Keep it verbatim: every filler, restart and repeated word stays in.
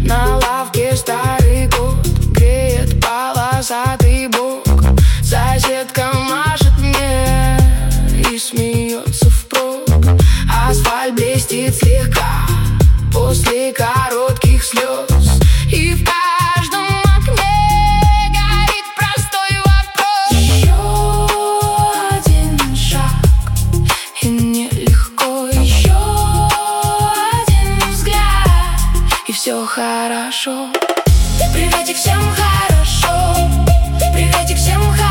На лавке старый кот греет полосатый бок. Соседка машет мне и смеется впрок. Асфальт блестит слегка после коротких слез, и в каждом окне горит простой вопрос. Еще один шаг, и мне легко. Еще один взгляд, и все хорошо. Приветик, всем хорошо. Приветик, всем хорошо.